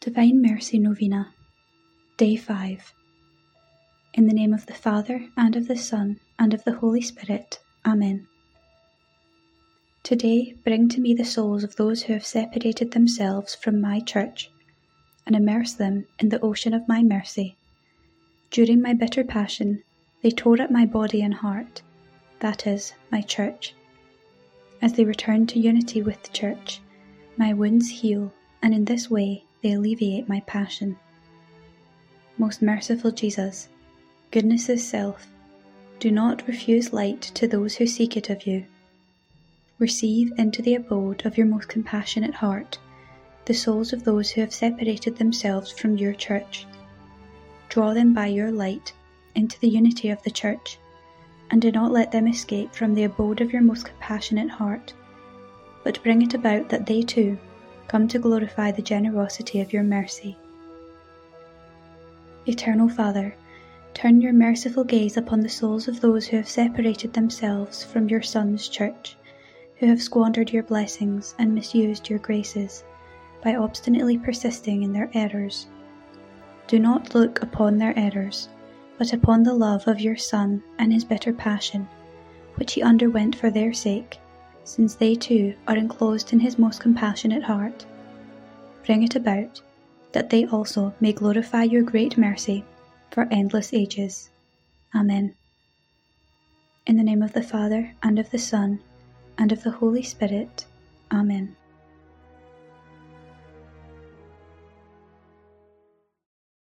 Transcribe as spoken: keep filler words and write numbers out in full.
Divine Mercy Novena, Day five. In the name of the Father, and of the Son, and of the Holy Spirit. Amen. Today bring to me the souls of those who have separated themselves from my Church, and immerse them in the ocean of my mercy. During my bitter passion, they tore at my body and heart, that is, my Church. As they return to unity with the Church, my wounds heal, and in this way they alleviate my passion. Most merciful Jesus, goodness's self, do not refuse light to those who seek it of you. Receive into the abode of your most compassionate heart the souls of those who have separated themselves from your Church. Draw them by your light into the unity of the Church, and do not let them escape from the abode of your most compassionate heart, but bring it about that they too come to glorify the generosity of your mercy. Eternal Father, turn your merciful gaze upon the souls of those who have separated themselves from your Son's Church, who have squandered your blessings and misused your graces by obstinately persisting in their errors. Do not look upon their errors, but upon the love of your Son and his bitter passion, which he underwent for their sake, since they too are enclosed in his most compassionate heart. Bring it about that they also may glorify your great mercy for endless ages. Amen. In the name of the Father, and of the Son, and of the Holy Spirit. Amen.